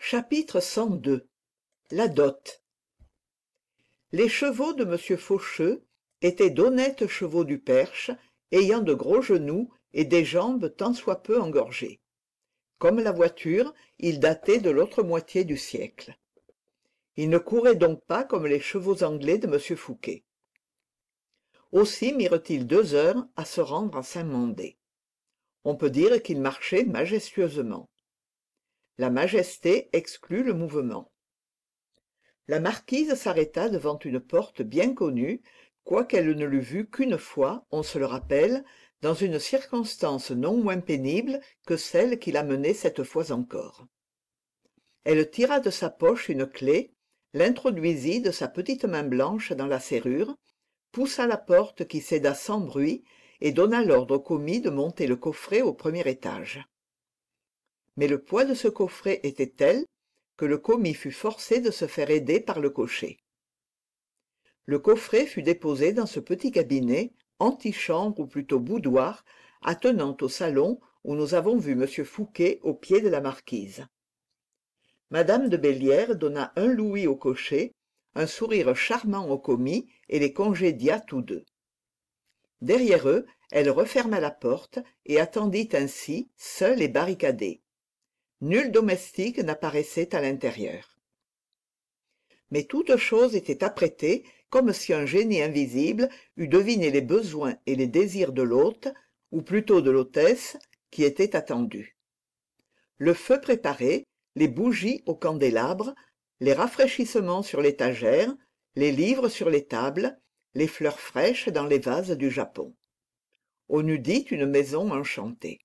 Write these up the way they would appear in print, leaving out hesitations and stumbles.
Chapitre 102. La dot. Les chevaux de monsieur Faucheux étaient d'honnêtes chevaux du Perche, ayant de gros genoux et des jambes tant soit peu engorgées. Comme la voiture, ils dataient de l'autre moitié du siècle. Ils ne couraient donc pas comme les chevaux anglais de monsieur Fouqué. Aussi mirent-ils 2 heures à se rendre à Saint-Mandé. On peut dire qu'ils marchaient majestueusement. La majesté exclut le mouvement. La marquise s'arrêta devant une porte bien connue, quoiqu'elle ne l'eût vue qu'une fois, on se le rappelle, dans une circonstance non moins pénible que celle qui la menait cette fois encore. Elle tira de sa poche une clef, l'introduisit de sa petite main blanche dans la serrure, poussa la porte qui céda sans bruit et donna l'ordre au commis de monter le coffret au premier étage. Mais le poids de ce coffret était tel que le commis fut forcé de se faire aider par le cocher. Le coffret fut déposé dans ce petit cabinet, antichambre ou plutôt boudoir, attenant au salon où nous avons vu M. Fouqué au pied de la marquise. Madame de Bellières donna 1 louis au cocher, un sourire charmant au commis et les congédia tous deux. Derrière eux, elle referma la porte et attendit ainsi, seule et barricadée. Nul domestique n'apparaissait à l'intérieur. Mais toute chose était apprêtée comme si un génie invisible eût deviné les besoins et les désirs de l'hôte, ou plutôt de l'hôtesse, qui était attendue. Le feu préparé, les bougies au candélabre, les rafraîchissements sur l'étagère, les livres sur les tables, les fleurs fraîches dans les vases du Japon. On eût dit une maison enchantée.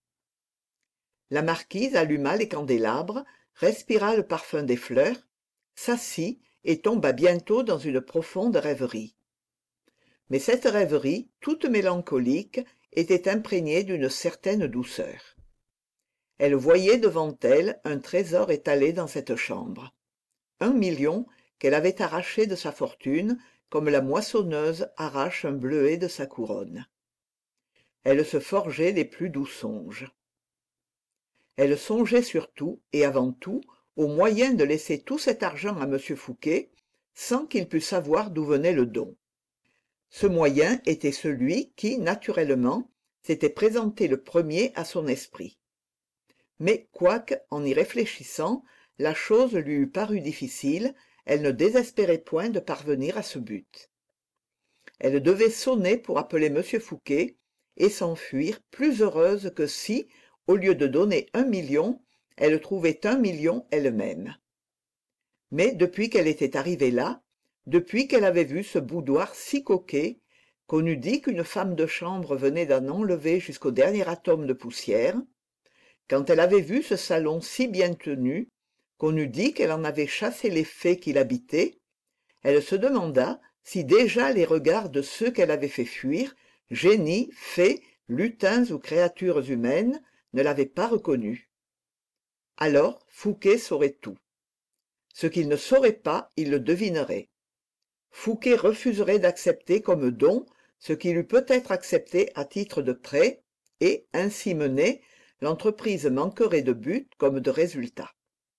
La marquise alluma les candélabres, respira le parfum des fleurs, s'assit et tomba bientôt dans une profonde rêverie. Mais cette rêverie, toute mélancolique, était imprégnée d'une certaine douceur. Elle voyait devant elle un trésor étalé dans cette chambre. 1 million qu'elle avait arraché de sa fortune, comme la moissonneuse arrache un bleuet de sa couronne. Elle se forgeait les plus doux songes. Elle songeait surtout, et avant tout, au moyen de laisser tout cet argent à M. Fouqué, sans qu'il pût savoir d'où venait le don. Ce moyen était celui qui, naturellement, s'était présenté le premier à son esprit. Mais quoique, en y réfléchissant, la chose lui eût paru difficile, elle ne désespérait point de parvenir à ce but. Elle devait sonner pour appeler M. Fouqué et s'enfuir plus heureuse que si, au lieu de donner 1 million, elle trouvait 1 million elle-même. Mais depuis qu'elle était arrivée là, depuis qu'elle avait vu ce boudoir si coquet, qu'on eût dit qu'une femme de chambre venait d'en enlever jusqu'au dernier atome de poussière, quand elle avait vu ce salon si bien tenu, qu'on eût dit qu'elle en avait chassé les fées qui l'habitaient, elle se demanda si déjà les regards de ceux qu'elle avait fait fuir, génies, fées, lutins ou créatures humaines, ne l'avaient pas reconnue. Alors Fouqué saurait tout. Ce qu'il ne saurait pas, il le devinerait. Fouqué refuserait d'accepter comme don ce qu'il eût peut-être accepté à titre de prêt, et, ainsi menée, l'entreprise manquerait de but comme de résultat.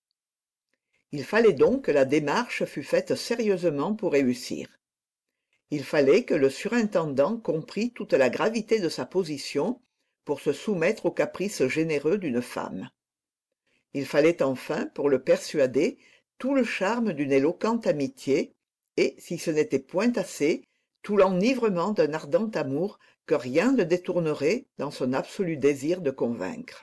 Il fallait donc que la démarche fût faite sérieusement pour réussir. Il fallait que le surintendant comprît toute la gravité de sa position pour se soumettre aux caprices généreux d'une femme. Il fallait enfin, pour le persuader, tout le charme d'une éloquente amitié, et, si ce n'était point assez, tout l'enivrement d'un ardent amour que rien ne détournerait dans son absolu désir de convaincre.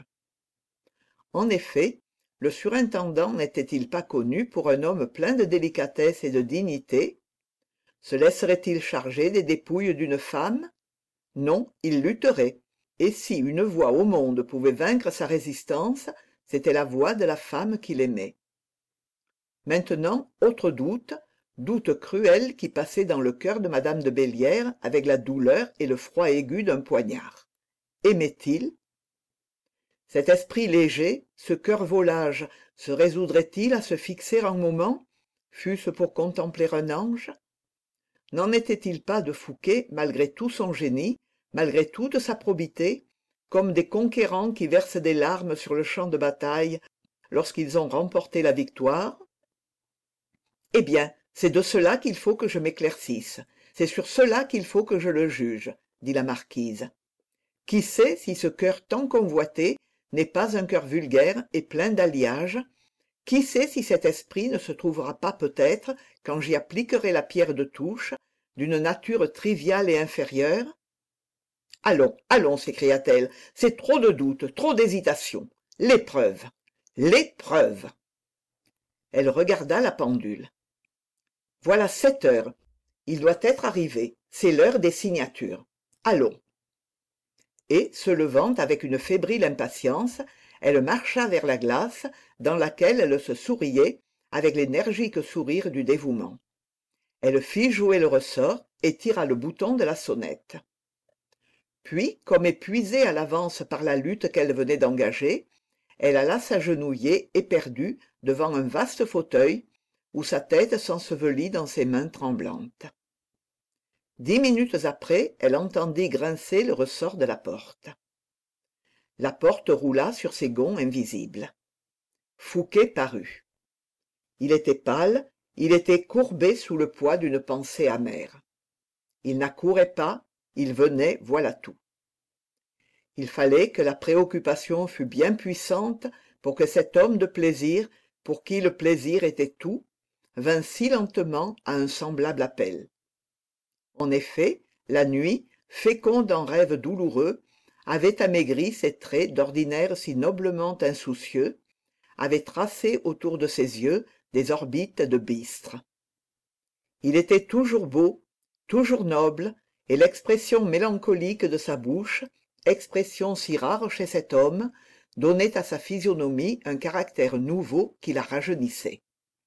En effet, le surintendant n'était-il pas connu pour un homme plein de délicatesse et de dignité? Se laisserait-il charger des dépouilles d'une femme? Non, il lutterait, et si une voix au monde pouvait vaincre sa résistance, c'était la voix de la femme qu'il aimait. Maintenant, autre doute, doute cruel qui passait dans le cœur de madame de Bellières avec la douleur et le froid aigu d'un poignard. Aimait-il? Cet esprit léger, ce cœur volage, se résoudrait-il à se fixer un moment, fût-ce pour contempler un ange? N'en était-il pas de Fouqué, malgré tout son génie, malgré toute sa probité, comme des conquérants qui versent des larmes sur le champ de bataille, lorsqu'ils ont remporté la victoire? Eh bien, c'est de cela qu'il faut que je m'éclaircisse, c'est sur cela qu'il faut que je le juge, dit la marquise. Qui sait si ce cœur tant convoité n'est pas un cœur vulgaire et plein d'alliages? Qui sait si cet esprit ne se trouvera pas peut-être, quand j'y appliquerai la pierre de touche, d'une nature triviale et inférieure? Allons, allons, s'écria-t-elle, c'est trop de doute, trop d'hésitation. L'épreuve, l'épreuve. Elle regarda la pendule. Voilà 7 heures. Il doit être arrivé. C'est l'heure des signatures. Allons. Et, se levant avec une fébrile impatience, elle marcha vers la glace, dans laquelle elle se souriait, avec l'énergique sourire du dévouement. Elle fit jouer le ressort et tira le bouton de la sonnette. Puis, comme épuisée à l'avance par la lutte qu'elle venait d'engager, elle alla s'agenouiller éperdue devant un vaste fauteuil, où sa tête s'ensevelit dans ses mains tremblantes. 10 minutes après, elle entendit grincer le ressort de la porte. La porte roula sur ses gonds invisibles. Fouqué parut. Il était pâle, il était courbé sous le poids d'une pensée amère. Il n'accourait pas, il venait, voilà tout. Il fallait que la préoccupation fût bien puissante pour que cet homme de plaisir, pour qui le plaisir était tout, vînt si lentement à un semblable appel. En effet, la nuit, féconde en rêves douloureux, avait amaigri ses traits d'ordinaire si noblement insoucieux, avait tracé autour de ses yeux des orbites de bistre. Il était toujours beau, toujours noble, et l'expression mélancolique de sa bouche, expression si rare chez cet homme, donnait à sa physionomie un caractère nouveau qui la rajeunissait.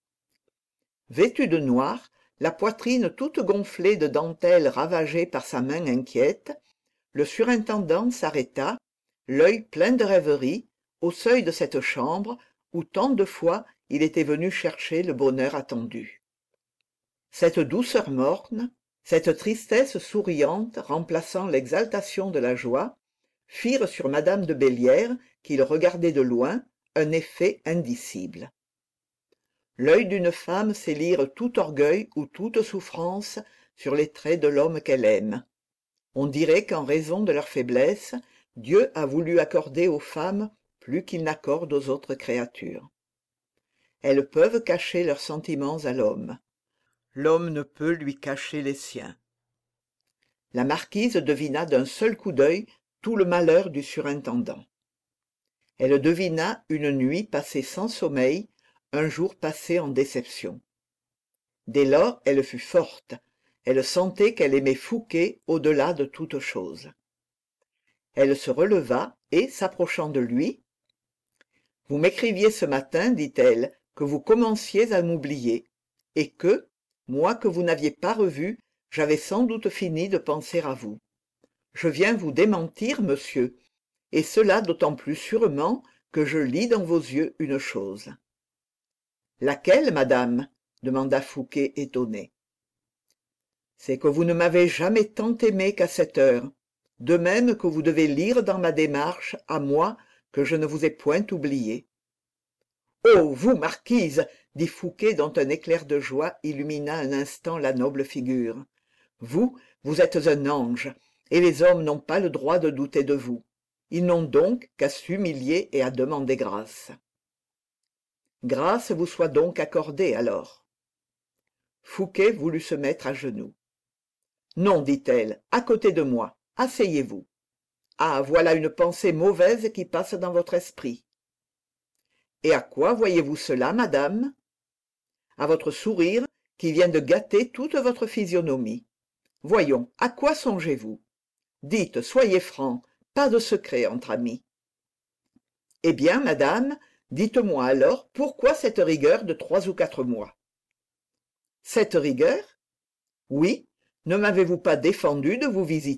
Vêtu de noir, la poitrine toute gonflée de dentelles ravagées par sa main inquiète, le surintendant s'arrêta, l'œil plein de rêverie, au seuil de cette chambre où tant de fois il était venu chercher le bonheur attendu. Cette douceur morne, cette tristesse souriante remplaçant l'exaltation de la joie, firent sur madame de Bellière, qui le regardait de loin, un effet indicible. L'œil d'une femme sait lire tout orgueil ou toute souffrance sur les traits de l'homme qu'elle aime. On dirait qu'en raison de leur faiblesse, Dieu a voulu accorder aux femmes plus qu'il n'accorde aux autres créatures. Elles peuvent cacher leurs sentiments à l'homme. L'homme ne peut lui cacher les siens. La marquise devina d'un seul coup d'œil tout le malheur du surintendant. Elle devina une nuit passée sans sommeil, un jour passé en déception. Dès lors, elle fut forte. Elle sentait qu'elle aimait Fouqué au-delà de toute chose. Elle se releva et, s'approchant de lui, « Vous m'écriviez ce matin, dit-elle, que vous commenciez à m'oublier, et que, moi que vous n'aviez pas revu, j'avais sans doute fini de penser à vous. Je viens vous démentir, monsieur, et cela d'autant plus sûrement que je lis dans vos yeux une chose. » « Laquelle, madame ?» demanda Fouqué étonné. « C'est que vous ne m'avez jamais tant aimé qu'à cette heure, de même que vous devez lire dans ma démarche, à moi, que je ne vous ai point oublié. »« Oh, vous, marquise !» dit Fouqué, dont un éclair de joie illumina un instant la noble figure. « Vous, vous êtes un ange, et les hommes n'ont pas le droit de douter de vous. Ils n'ont donc qu'à s'humilier et à demander grâce. » « Grâce vous soit donc accordée, alors. » Fouqué voulut se mettre à genoux. « Non, dit-elle, à côté de moi, asseyez-vous. Ah, voilà une pensée mauvaise qui passe dans votre esprit. »« Et à quoi voyez-vous cela, madame ? » ?»« À votre sourire, qui vient de gâter toute votre physionomie. Voyons, à quoi songez-vous ? Dites, soyez franc, pas de secret entre amis. »« Eh bien, madame, dites-moi alors pourquoi cette rigueur de 3 ou 4 mois. » « Cette rigueur ? Oui, ne m'avez-vous pas défendu de vous visiter ? »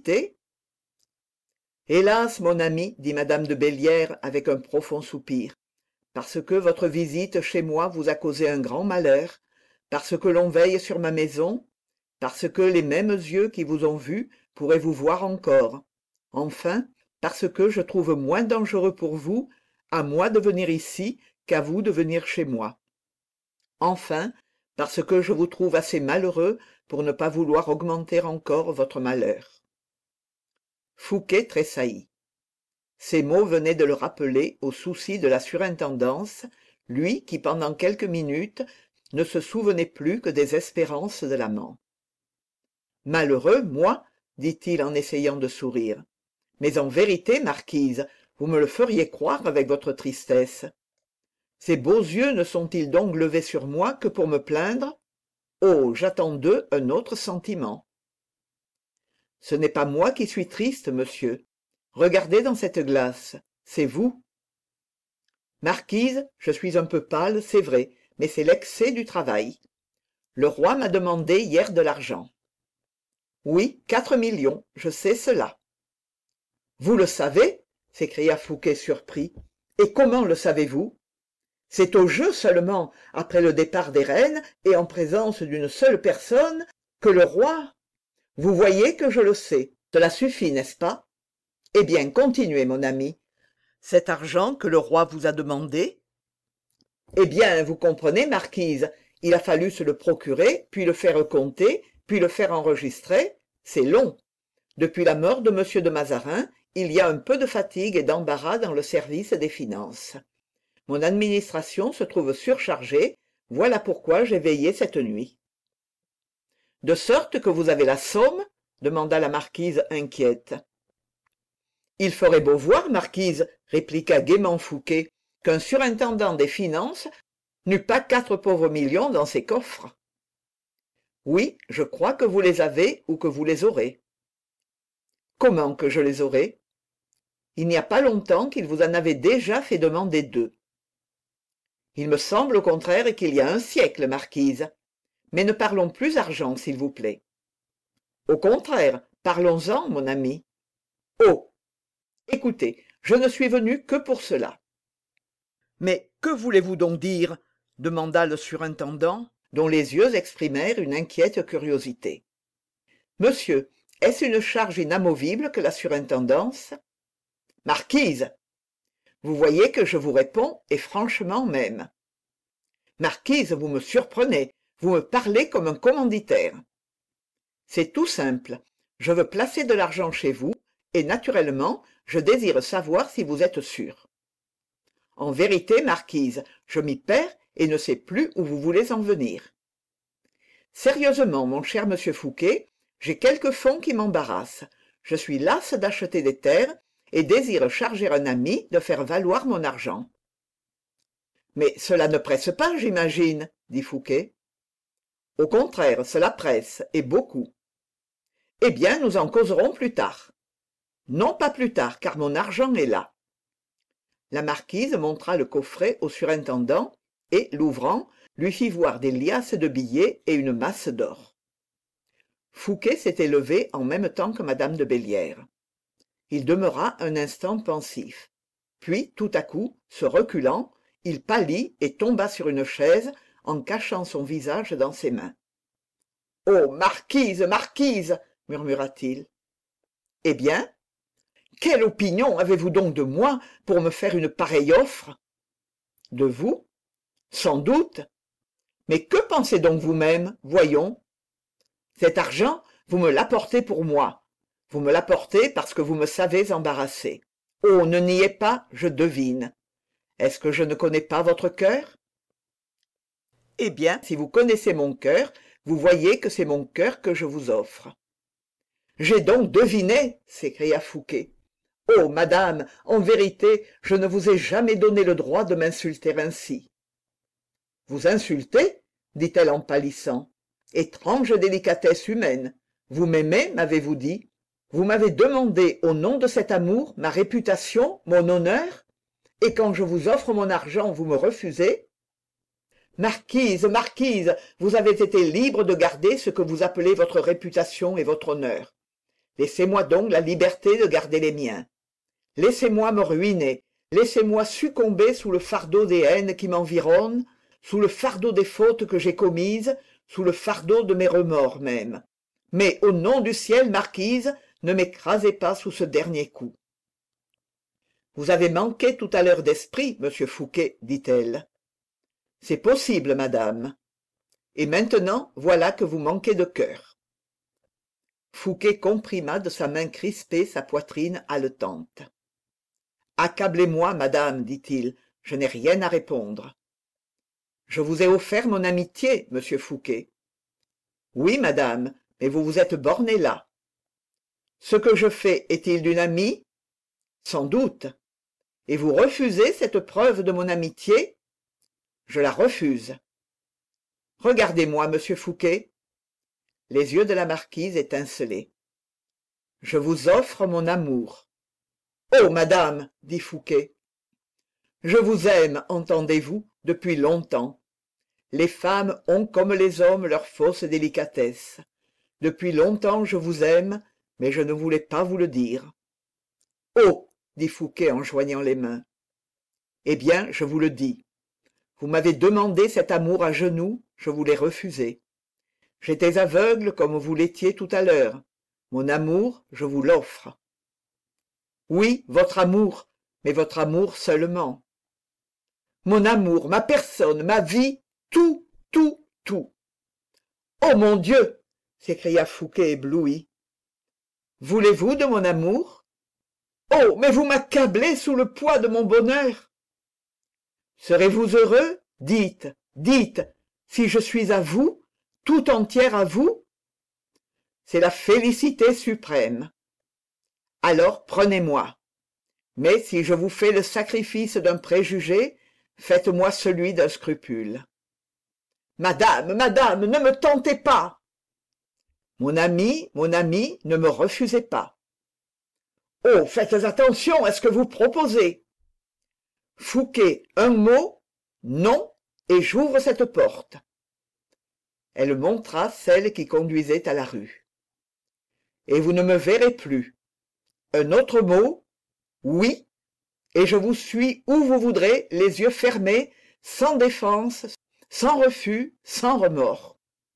« Hélas, mon ami, dit madame de Bellière avec un profond soupir, parce que votre visite chez moi vous a causé un grand malheur, parce que l'on veille sur ma maison, parce que les mêmes yeux qui vous ont vu pourraient vous voir encore, enfin, parce que je trouve moins dangereux pour vous, à moi de venir ici, qu'à vous de venir chez moi. Enfin, parce que je vous trouve assez malheureux pour ne pas vouloir augmenter encore votre malheur. » Fouqué tressaillit. Ces mots venaient de le rappeler aux soucis de la surintendance, lui qui pendant quelques minutes ne se souvenait plus que des espérances de l'amant. « Malheureux, moi ?» dit-il en essayant de sourire. « Mais en vérité, marquise, vous me le feriez croire avec votre tristesse. Ces beaux yeux ne sont-ils donc levés sur moi que pour me plaindre? Oh, j'attends d'eux un autre sentiment. » « Ce n'est pas moi qui suis triste, monsieur. Regardez dans cette glace, c'est vous. »« Marquise, je suis un peu pâle, c'est vrai, mais c'est l'excès du travail. Le roi m'a demandé hier de l'argent. »« Oui, 4 millions, je sais cela. »« Vous le savez ?» s'écria Fouqué surpris. « Et comment le savez-vous? C'est au jeu seulement, après le départ des reines et en présence d'une seule personne, que le roi... Vous voyez que je le sais. Cela suffit, n'est-ce pas? Eh bien, continuez, mon ami. Cet argent que le roi vous a demandé? Eh bien, vous comprenez, marquise, il a fallu se le procurer, puis le faire compter, puis le faire enregistrer. C'est long. Depuis la mort de M. de Mazarin, il y a un peu de fatigue et d'embarras dans le service des finances. Mon administration se trouve surchargée, voilà pourquoi j'ai veillé cette nuit. « De sorte que vous avez la somme ? » demanda la marquise inquiète. « Il ferait beau voir, marquise, » répliqua gaiement Fouqué, « qu'un surintendant des finances n'eût pas 4 pauvres millions dans ses coffres. »« Oui, je crois que vous les avez ou que vous les aurez. »« Comment que je les aurai ? Il n'y a pas longtemps qu'il vous en avait déjà fait demander 2. »« Il me semble au contraire qu'il y a un siècle, marquise. Mais ne parlons plus argent, s'il vous plaît. »« Au contraire, parlons-en, mon ami. »« Oh ! Écoutez, je ne suis venu que pour cela. »« Mais que voulez-vous donc dire ?» demanda le surintendant, dont les yeux exprimèrent une inquiète curiosité. « Monsieur, est-ce une charge inamovible que la surintendance ? » ?»« Marquise !» »« Vous voyez que je vous réponds, et franchement même. »« Marquise, vous me surprenez, vous me parlez comme un commanditaire. »« C'est tout simple. Je veux placer de l'argent chez vous, et naturellement, je désire savoir si vous êtes sûre. En vérité, marquise, je m'y perds et ne sais plus où vous voulez en venir. Sérieusement, mon cher monsieur Fouqué, j'ai quelques fonds qui m'embarrassent. Je suis lasse d'acheter des terres et désire charger un ami de faire valoir mon argent. »« Mais cela ne presse pas, j'imagine, » dit Fouqué. « Au contraire, cela presse, et beaucoup. »« Eh bien, nous en causerons plus tard. »« Non, pas plus tard, car mon argent est là. » La marquise montra le coffret au surintendant et, l'ouvrant, lui fit voir des liasses de billets et une masse d'or. Fouqué s'était levé en même temps que madame de Bellière. Il demeura un instant pensif. Puis, tout à coup, se reculant, il pâlit et tomba sur une chaise en cachant son visage dans ses mains. « Oh, marquise, marquise !» murmura-t-il. « Eh bien ? Quelle opinion avez-vous donc de moi pour me faire une pareille offre ? » ?»« De vous ? Sans doute. Mais que pensez donc vous-même, voyons ? Cet argent, vous me l'apportez pour moi. Vous me l'apportez parce que vous me savez embarrassé. Oh, ne niez pas, je devine. Est-ce que je ne connais pas votre cœur ? Eh bien, si vous connaissez mon cœur, vous voyez que c'est mon cœur que je vous offre. »« J'ai donc deviné !» s'écria Fouqué. « Oh, madame, en vérité, je ne vous ai jamais donné le droit de m'insulter ainsi. »« Vous insulter ?» dit-elle en pâlissant. « Étrange délicatesse humaine. Vous m'aimez, m'avez-vous dit ? Vous m'avez demandé, au nom de cet amour, ma réputation, mon honneur ? Et quand je vous offre mon argent, vous me refusez ? Marquise, marquise, vous avez été libre de garder ce que vous appelez votre réputation et votre honneur. Laissez-moi donc la liberté de garder les miens. Laissez-moi me ruiner, laissez-moi succomber sous le fardeau des haines qui m'environnent, sous le fardeau des fautes que j'ai commises, sous le fardeau de mes remords même. Mais, au nom du ciel, marquise, ne m'écrasez pas sous ce dernier coup. » Vous avez manqué tout à l'heure d'esprit, monsieur Fouqué, dit-elle. C'est possible, madame. Et maintenant, voilà que vous manquez de cœur. Fouqué comprima de sa main crispée sa poitrine haletante. Accablez-moi, madame, dit-il, je n'ai rien à répondre. Je vous ai offert mon amitié, monsieur Fouqué. Oui, madame, mais vous vous êtes borné là. Ce que je fais est-il d'une amie? Sans doute. Et vous refusez cette preuve de mon amitié? Je la refuse. Regardez-moi, monsieur Fouqué. Les yeux de la marquise étincelaient. Je vous offre mon amour. Oh, madame, dit Fouqué. Je vous aime, entendez-vous, depuis longtemps. Les femmes ont comme les hommes leur fausse délicatesse. Depuis longtemps je vous aime, mais je ne voulais pas vous le dire. Oh, dit Fouqué en joignant les mains. Eh bien, je vous le dis. Vous m'avez demandé cet amour à genoux, je vous l'ai refusé. J'étais aveugle comme vous l'étiez tout à l'heure. Mon amour, je vous l'offre. Oui, votre amour, mais votre amour seulement. Mon amour, ma personne, ma vie, tout, tout, tout. Oh mon Dieu! S'écria Fouqué ébloui. Voulez-vous de mon amour? Oh, mais vous m'accablez sous le poids de mon bonheur. Serez-vous heureux? Dites, dites, si je suis à vous, tout entière à vous? C'est la félicité suprême. Alors prenez-moi. Mais si je vous fais le sacrifice d'un préjugé, faites-moi celui d'un scrupule. Madame, madame, ne me tentez pas. Mon ami, ne me refusez pas. Oh, faites attention à ce que vous proposez. Fouqué, un mot, non, et j'ouvre cette porte. Elle montra celle qui conduisait à la rue. Et vous ne me verrez plus. Un autre mot, oui, et je vous suis où vous voudrez, les yeux fermés, sans défense, sans refus, sans remords.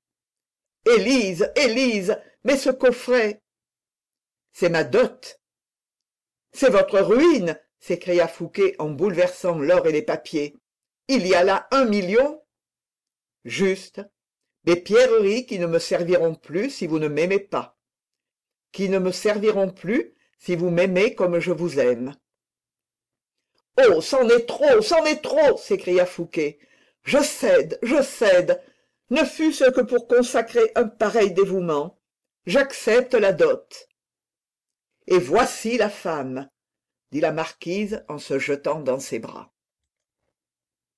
Élise, Élise, mais ce coffret, c'est ma dot. C'est votre ruine, s'écria Fouqué en bouleversant l'or et les papiers. Il y a là 1 million. Juste, des pierreries qui ne me serviront plus si vous ne m'aimez pas, qui ne me serviront plus si vous m'aimez comme je vous aime. Oh, c'en est trop, s'écria Fouqué. Je cède, ne fût-ce que pour consacrer un pareil dévouement. J'accepte la dot. Et voici la femme, dit la marquise en se jetant dans ses bras.